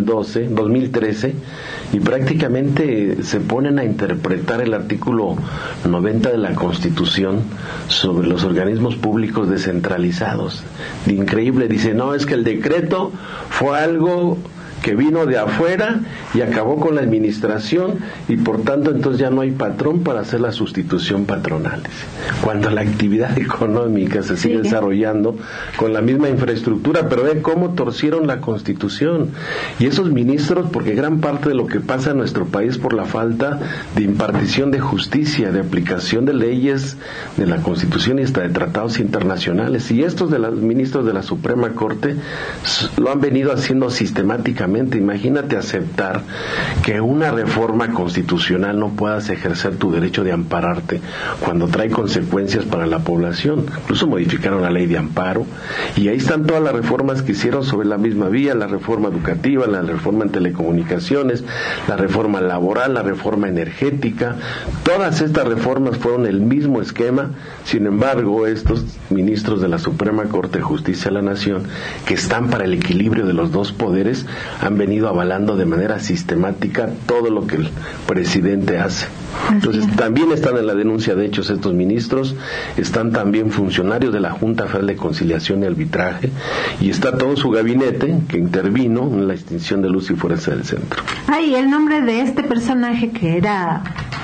2013, y prácticamente se ponen a interpretar el artículo 90 de la Constitución sobre los organismos públicos descentralizados. Increíble, dice, no, es que el decreto fue algo que vino de afuera y acabó con la administración, y por tanto entonces ya no hay patrón para hacer la sustitución patronal, cuando la actividad económica se sigue desarrollando con la misma infraestructura. Pero ven cómo torcieron la Constitución, y esos ministros, porque gran parte de lo que pasa en nuestro país por la falta de impartición de justicia, de aplicación de leyes de la Constitución y hasta de tratados internacionales, y estos de los ministros de la Suprema Corte lo han venido haciendo sistemáticamente. Imagínate aceptar que una reforma constitucional no puedas ejercer tu derecho de ampararte cuando trae consecuencias para la población. Incluso modificaron la ley de amparo, y ahí están todas las reformas que hicieron sobre la misma vía: la reforma educativa, la reforma en telecomunicaciones, la reforma laboral, la reforma energética. Todas estas reformas fueron el mismo esquema. Sin embargo, estos ministros de la Suprema Corte de Justicia de la Nación, que están para el equilibrio de los dos poderes, han venido avalando de manera sistemática todo lo que el presidente hace. Entonces también están en la denuncia de hechos estos ministros, están también funcionarios de la Junta Federal de Conciliación y Arbitraje, y está todo su gabinete que intervino en la extinción de luz y fuerza del centro. Ay, el nombre de este personaje que era,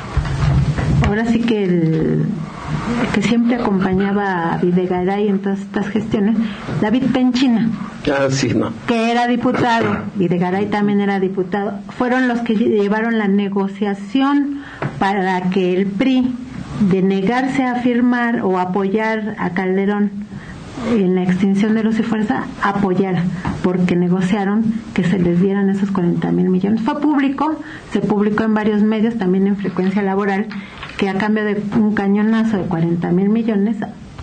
ahora sí que que siempre acompañaba a Videgaray en todas estas gestiones, David Penchina. Sí, no. Que era diputado, Videgaray también era diputado, fueron los que llevaron la negociación para que el PRI, de negarse a firmar o apoyar a Calderón en la extinción de luz y fuerza, apoyara, porque negociaron que se les dieran esos 40,000 millones. Fue público, se publicó en varios medios, también en Frecuencia Laboral, que a cambio de un cañonazo de 40,000 millones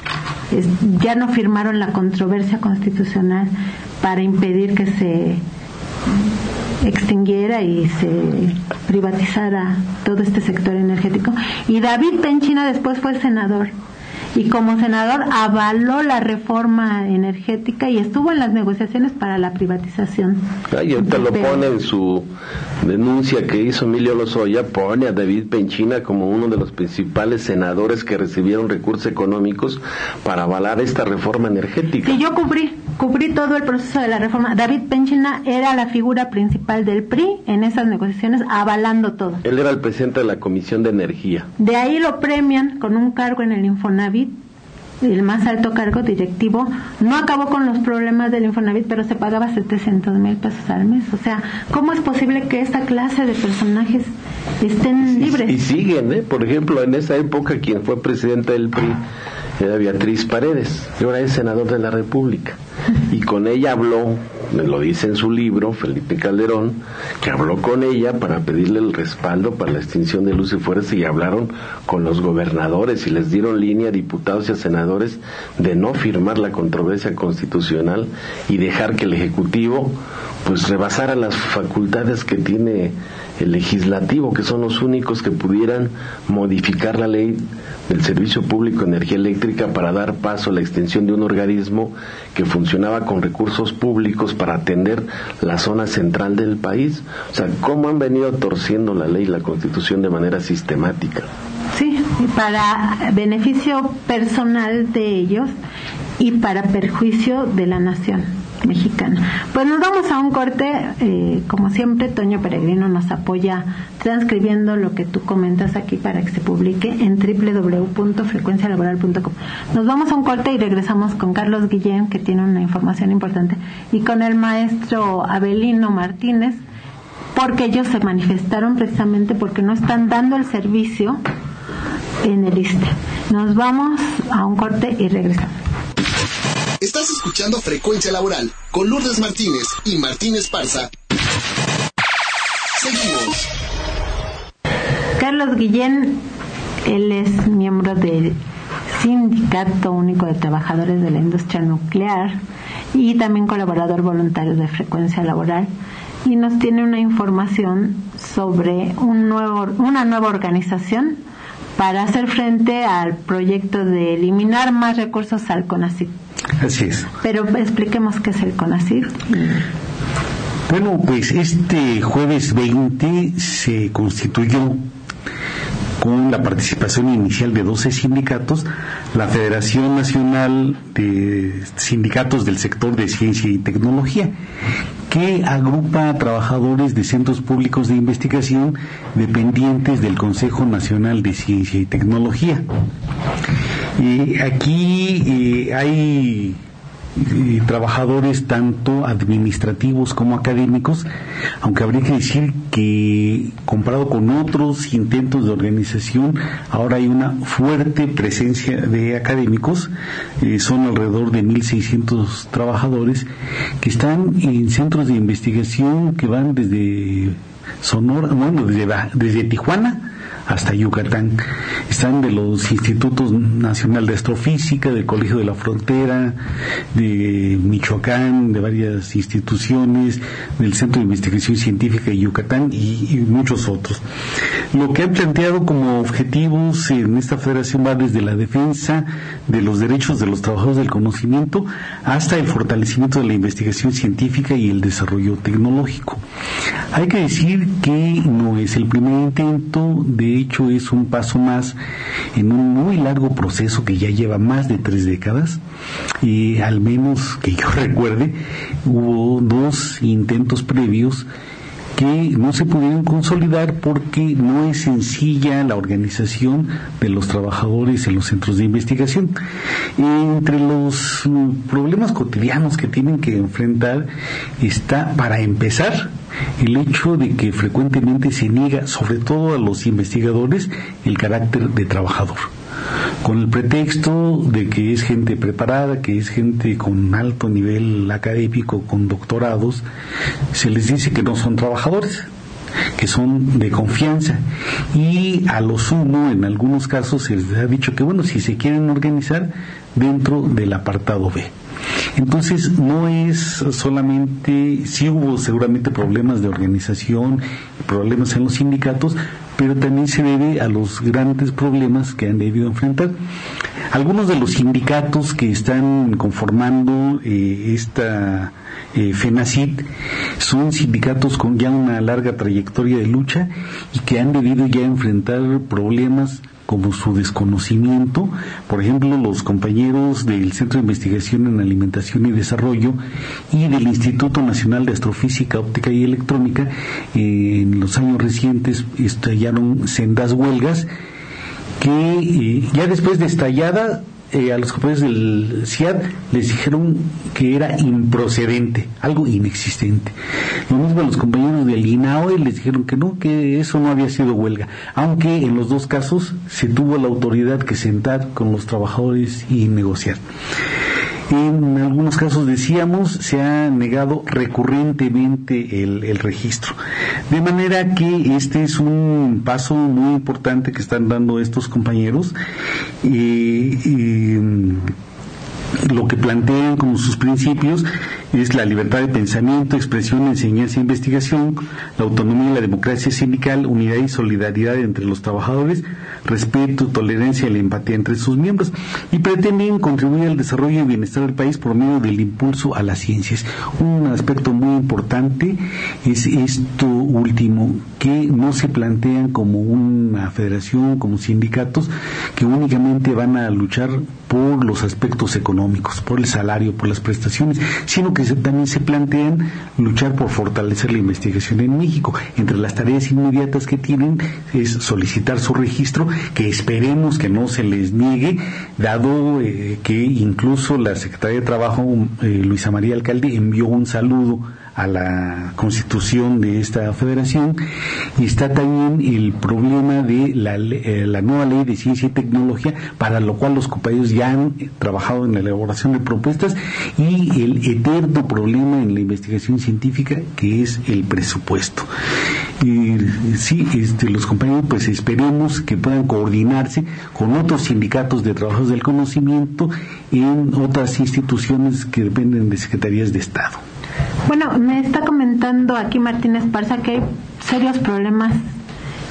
ya no firmaron la controversia constitucional para impedir que se extinguiera y se privatizara todo este sector energético. Y David Penchina después fue senador, y como senador avaló la reforma energética y estuvo en las negociaciones para la privatización. Y ahorita lo pone en su denuncia que hizo Emilio Lozoya, pone a David Penchina como uno de los principales senadores que recibieron recursos económicos para avalar esta reforma energética. Y yo cubrí todo el proceso de la reforma. David Penchina era la figura principal del PRI en esas negociaciones, avalando todo. Él era el presidente de la Comisión de Energía. De ahí lo premian con un cargo en el Infonavit, el más alto cargo directivo. No acabó con los problemas del Infonavit, pero se pagaba 700,000 pesos al mes. O sea, ¿cómo es posible que esta clase de personajes estén libres? Y siguen, por ejemplo, en esa época quien fue presidente del PRI era Beatriz Paredes, y ahora es senador de la República, y con ella habló, lo dice en su libro Felipe Calderón, que habló con ella para pedirle el respaldo para la extinción de luz y fuerza, y hablaron con los gobernadores y les dieron línea a diputados y a senadores de no firmar la controversia constitucional y dejar que el Ejecutivo pues rebasara las facultades que tiene el legislativo, que son los únicos que pudieran modificar la ley del Servicio Público de Energía Eléctrica para dar paso a la extensión de un organismo que funcionaba con recursos públicos para atender la zona central del país. O sea, cómo han venido torciendo la ley y la Constitución de manera sistemática. Sí, para beneficio personal de ellos y para perjuicio de la nación mexicana. Pues nos vamos a un corte. Como siempre, Toño Peregrino nos apoya transcribiendo lo que tú comentas aquí para que se publique en www.frecuencialaboral.com. Nos vamos a un corte y regresamos con Carlos Guillén, que tiene una información importante, y con el maestro Abelino Martínez, porque ellos se manifestaron precisamente porque no están dando el servicio en el ISSSTE. Nos vamos a un corte y regresamos. Estás escuchando Frecuencia Laboral con Lourdes Martínez y Martín Esparza. Seguimos. Carlos Guillén, él es miembro del Sindicato Único de Trabajadores de la Industria Nuclear y también colaborador voluntario de Frecuencia Laboral, y nos tiene una información sobre una nueva organización para hacer frente al proyecto de eliminar más recursos al CONACYT. Así es. Pero expliquemos qué es el CONACYT. Bueno, pues este jueves 20 se constituyó con la participación inicial de 12 sindicatos, la Federación Nacional de Sindicatos del Sector de Ciencia y Tecnología, que agrupa a trabajadores de centros públicos de investigación dependientes del Consejo Nacional de Ciencia y Tecnología. Aquí hay trabajadores tanto administrativos como académicos, aunque habría que decir que comparado con otros intentos de organización, ahora hay una fuerte presencia de académicos. Son alrededor de 1.600 trabajadores que están en centros de investigación que van desde Sonora, bueno, desde Tijuana hasta Yucatán. Están de los Institutos Nacional de Astrofísica, del Colegio de la Frontera, de Michoacán, de varias instituciones, del Centro de Investigación Científica de Yucatán y muchos otros. Lo que han planteado como objetivos en esta federación va desde la defensa de los derechos de los trabajadores del conocimiento hasta el fortalecimiento de la investigación científica y el desarrollo tecnológico. Hay que decir que no es el primer intento, de hecho es un paso más en un muy largo proceso que ya lleva más de 3 décadas, y al menos que yo recuerde hubo 2 intentos previos que no se pudieron consolidar porque no es sencilla la organización de los trabajadores en los centros de investigación. Entre los problemas cotidianos que tienen que enfrentar está, para empezar, el hecho de que frecuentemente se niega, sobre todo a los investigadores, el carácter de trabajador, con el pretexto de que es gente preparada, que es gente con alto nivel académico, con doctorados. Se les dice que no son trabajadores, que son de confianza, y a lo sumo en algunos casos se les ha dicho que bueno, si se quieren organizar dentro del apartado B. Entonces no es solamente, sí hubo seguramente problemas de organización, problemas en los sindicatos, pero también se debe a los grandes problemas que han debido enfrentar. Algunos de los sindicatos que están conformando esta FENACYT son sindicatos con ya una larga trayectoria de lucha y que han debido ya enfrentar problemas como su desconocimiento. Por ejemplo, los compañeros del Centro de Investigación en Alimentación y Desarrollo y del Instituto Nacional de Astrofísica, Óptica y Electrónica, en los años recientes estallaron sendas huelgas que ya después de estallada, a los compañeros del CIAD les dijeron que era improcedente, algo inexistente. Lo mismo a los compañeros del INAOE les dijeron que no, que eso no había sido huelga, aunque en los 2 casos se tuvo la autoridad que sentar con los trabajadores y negociar. En algunos casos, decíamos, se ha negado recurrentemente el registro. De manera que este es un paso muy importante que están dando estos compañeros. Lo que plantean como sus principios es la libertad de pensamiento, expresión, enseñanza e investigación, la autonomía y la democracia sindical, unidad y solidaridad entre los trabajadores, respeto, tolerancia y la empatía entre sus miembros, y pretenden contribuir al desarrollo y bienestar del país por medio del impulso a las ciencias. Un aspecto muy importante es esto último, que no se plantean como una federación, como sindicatos que únicamente van a luchar por los aspectos económicos, por el salario, por las prestaciones, sino que también se plantean luchar por fortalecer la investigación en México. Entre las tareas inmediatas que tienen es solicitar su registro, que esperemos que no se les niegue, dado que incluso la Secretaría de Trabajo, Luisa María Alcalde, envió un saludo a la constitución de esta federación. Y está también el problema de la nueva ley de ciencia y tecnología, para lo cual los compañeros ya han trabajado en la elaboración de propuestas, y el eterno problema en la investigación científica, que es el presupuesto. Los compañeros, pues esperemos que puedan coordinarse con otros sindicatos de trabajadores del conocimiento en otras instituciones que dependen de secretarías de Estado. Bueno, me está comentando aquí Martín Esparza que hay serios problemas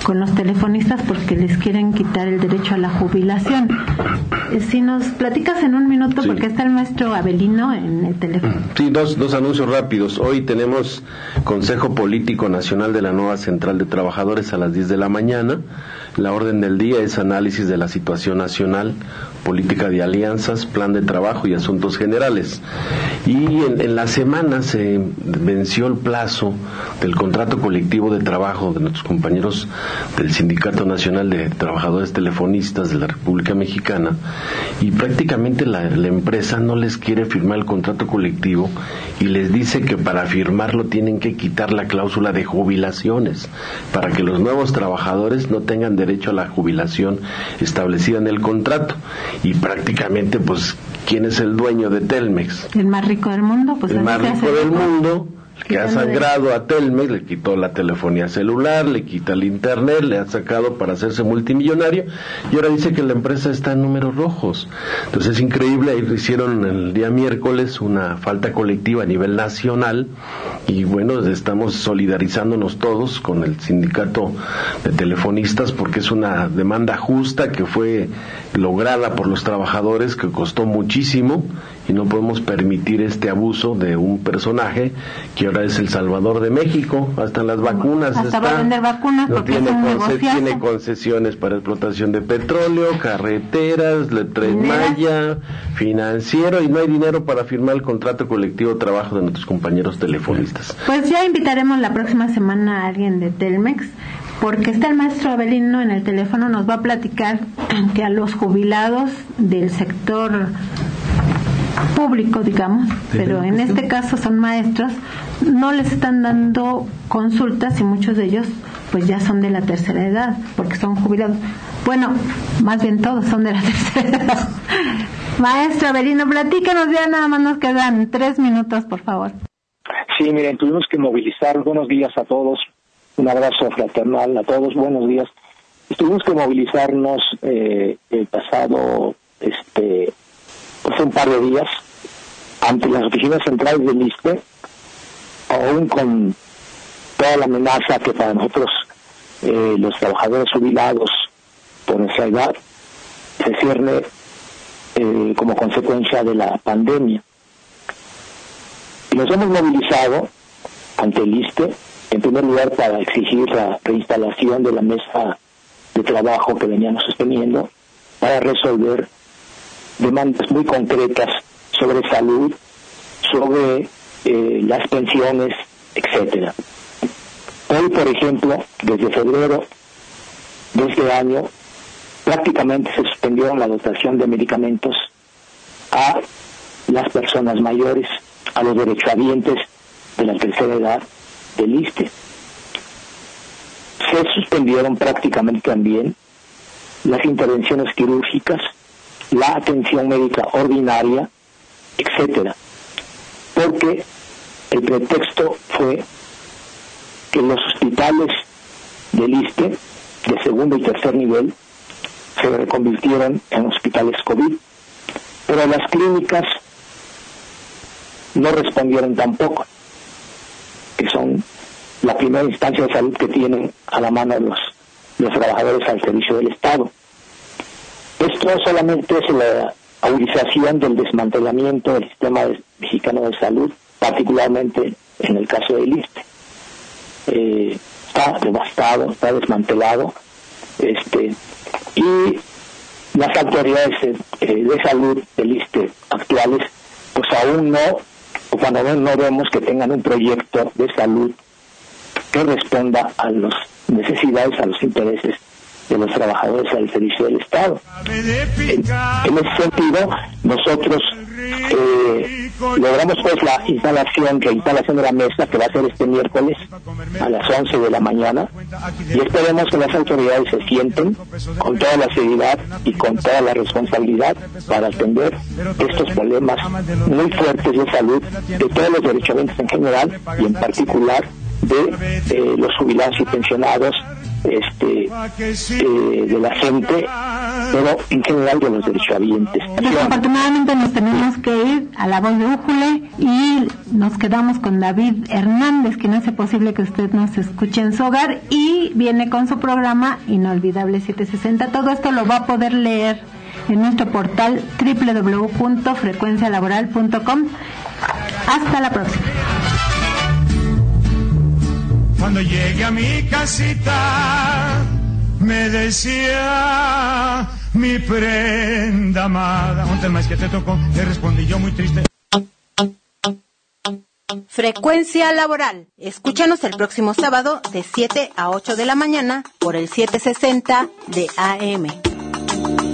con los telefonistas porque les quieren quitar el derecho a la jubilación. Si nos platicas en un minuto, sí, porque está el maestro Avelino en el teléfono. Sí, dos anuncios rápidos. Hoy tenemos Consejo Político Nacional de la nueva Central de Trabajadores a las 10 de la mañana. La orden del día es análisis de la situación nacional, política de alianzas, plan de trabajo y asuntos generales. Y en la semana se venció el plazo del contrato colectivo de trabajo de nuestros compañeros del Sindicato Nacional de Trabajadores Telefonistas de la República Mexicana, y prácticamente la empresa no les quiere firmar el contrato colectivo y les dice que para firmarlo tienen que quitar la cláusula de jubilaciones para que los nuevos trabajadores no tengan derecho a la jubilación establecida en el contrato. Y prácticamente, pues, ¿quién es el dueño de Telmex? El más rico del mundo. Pues el más rico del mundo, que ha sangrado a Telmex, le quitó la telefonía celular, le quita el internet, le ha sacado para hacerse multimillonario, y ahora dice que la empresa está en números rojos. Entonces es increíble. Ahí hicieron el día miércoles una falta colectiva a nivel nacional, y bueno, estamos solidarizándonos todos con el sindicato de telefonistas porque es una demanda justa que fue lograda por los trabajadores, que costó muchísimo, y no podemos permitir este abuso de un personaje que ahora es el Salvador de México. Hasta las vacunas hasta va a vender vacunas, no porque tiene concesiones para explotación de petróleo, carreteras, Tren Maya, financiero, y no hay dinero para firmar el contrato colectivo de trabajo de nuestros compañeros telefonistas. Pues ya invitaremos la próxima semana a alguien de Telmex, porque está el maestro Avelino en el teléfono. Nos va a platicar que a los jubilados del sector público, digamos, pero en este caso son maestros, no les están dando consultas, y muchos de ellos pues ya son de la tercera edad, porque son jubilados. Bueno, más bien todos son de la tercera edad. Maestro Avelino, platícanos, ya nada más nos quedan 3 minutos, por favor. Sí, miren, tuvimos que movilizar. Buenos días a todos, un abrazo fraternal a todos, buenos días. Tuvimos que movilizarnos el pasado pues un par de días ante las oficinas centrales del ISSSTE, aún con toda la amenaza que para nosotros los trabajadores jubilados por nuestra edad se cierne como consecuencia de la pandemia. Y nos hemos movilizado ante el ISSSTE, en primer lugar para exigir la reinstalación de la mesa de trabajo que veníamos sosteniendo para resolver demandas muy concretas sobre salud, sobre las pensiones, etcétera. Hoy, por ejemplo, desde febrero de este año, prácticamente se suspendió la dotación de medicamentos a las personas mayores, a los derechohabientes de la tercera edad del ISSSTE. Se suspendieron prácticamente también las intervenciones quirúrgicas, la atención médica ordinaria, etcétera, porque el pretexto fue que los hospitales del ISSSTE de segundo y tercer nivel se reconvirtieron en hospitales COVID, pero las clínicas no respondieron tampoco, que son la primera instancia de salud que tienen a la mano los trabajadores al servicio del Estado. Esto solamente es la agudización del desmantelamiento del sistema mexicano de salud, particularmente en el caso del ISSSTE. Está devastado, está desmantelado, y las autoridades de salud del ISSSTE actuales, pues aún no, o cuando no vemos que tengan un proyecto de salud que responda a las necesidades, a los intereses de los trabajadores al servicio del Estado. En ese sentido, nosotros logramos pues la instalación de la mesa, que va a ser este miércoles a las 11 de la mañana, y esperemos que las autoridades se sienten con toda la seriedad y con toda la responsabilidad para atender estos problemas muy fuertes de salud de todos los derechohabientes en general, y en particular de los jubilados y pensionados de la gente, pero en general de los derechohabientes. Desafortunadamente nos tenemos que ir a La Voz de Újule y nos quedamos con David Hernández, quien hace posible que usted nos escuche en su hogar, y viene con su programa Inolvidable 760. Todo esto lo va a poder leer en nuestro portal www.frecuencialaboral.com. Hasta la próxima. Cuando llegué a mi casita, me decía mi prenda amada, un tema que te tocó, le respondí yo muy triste. Frecuencia Laboral. Escúchanos el próximo sábado de 7 a 8 de la mañana por el 760 de AM.